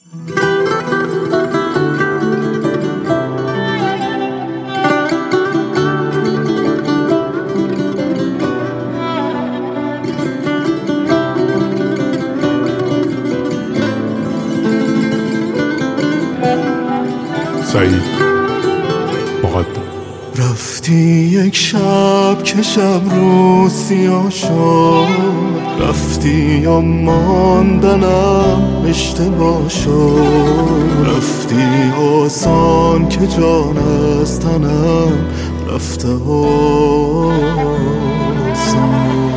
سعید مقدم. رفتی یک شب که شب رو سیاه شد، رفتی یا ماندنم اشتباه شد، رفتی آسان که جان از تنم رفته آسان.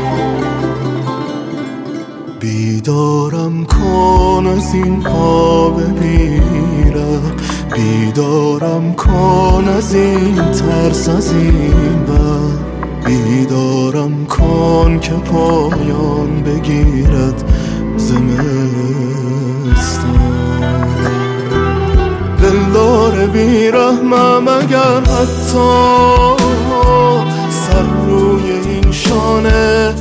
بیدارم کن از این خواب بمیرم، بیدارم کن از این ترس از این بر، بیدارم کن که پایان بگیرد زمستان. دلدار بیرحمم اگر حتی سر روی این شانه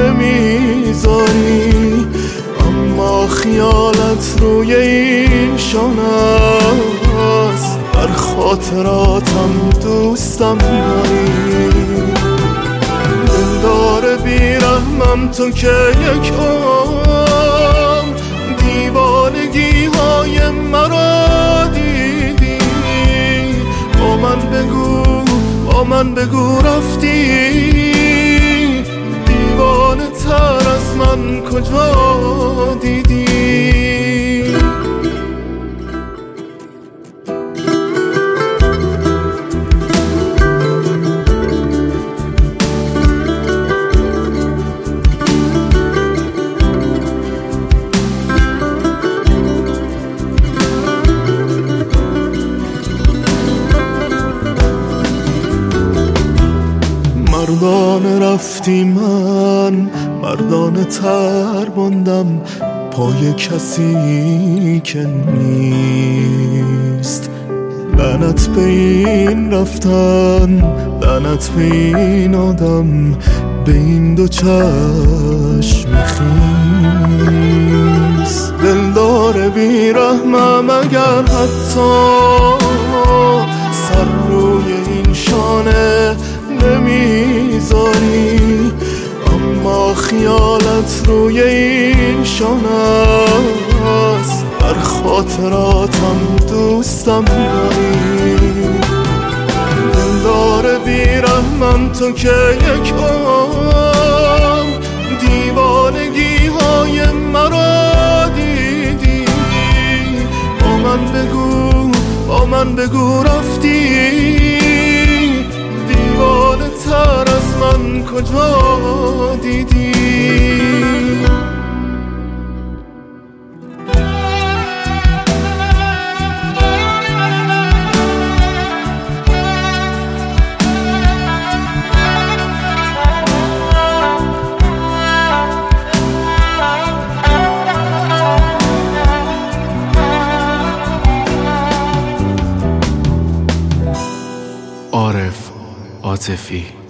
نمیذاری، اما خیالت روی این شانه است، در خاطراتم دوستم داری. دلدار بیرحمم تو که یک عمر دیوانگی های مرا دیدی، با من بگو رفتی دیوانه تر از من کجا دیدی. مردانه رفتی، من مردانه تر ماندم پای کسی که نیست. لعنت به این رفتن، لعنت به این آدم، به این دو چشم خیس. دلدار بیرحمم اگر حتی سر روی این شانه نمیذاری، اما خیالت روی این شانه است، در خاطراتم دوستم داری. دلدار بیرحمم تو که یک عمر دیوانگی های مرا دیدی، با من بگو رفتی دیوانه تر از من کجا دیدی. عارف عاطفی.